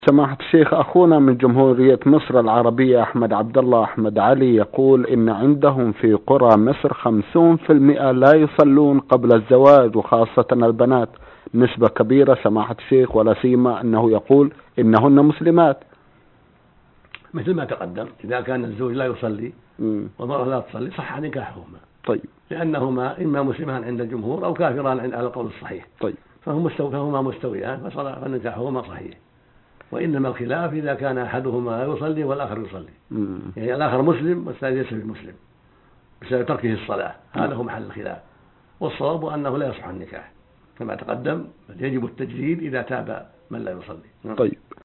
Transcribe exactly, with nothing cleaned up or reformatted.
سماحة الشيخ، أخونا من جمهورية مصر العربية أحمد عبد الله أحمد علي يقول إن عندهم في قرى مصر خمسون في المئة لا يصلون قبل الزواج، وخاصة البنات نسبة كبيرة سماحة الشيخ، ولا سيما أنه يقول إنهن مسلمات. مثل ما تقدم، إذا كان الزوج لا يصلي والمرأة لا تصلي صح نكاحهما. طيب. لأنهما إما مسلمان عند الجمهور أو كافران على القول الصحيح. طيب. فهم مستو... فهما مستويان فنكاحهما صحيح. وإنما الخلاف إذا كان أحدهما يصلي والآخر يصلي. مم. يعني الآخر مسلم والثاني ليس بمسلم بسبب تركه الصلاة، هذا هو محل الخلاف. والصواب أنه لا يصح النكاح كما تقدم، بل يجب التجديد إذا تاب من لا يصلي. طيب.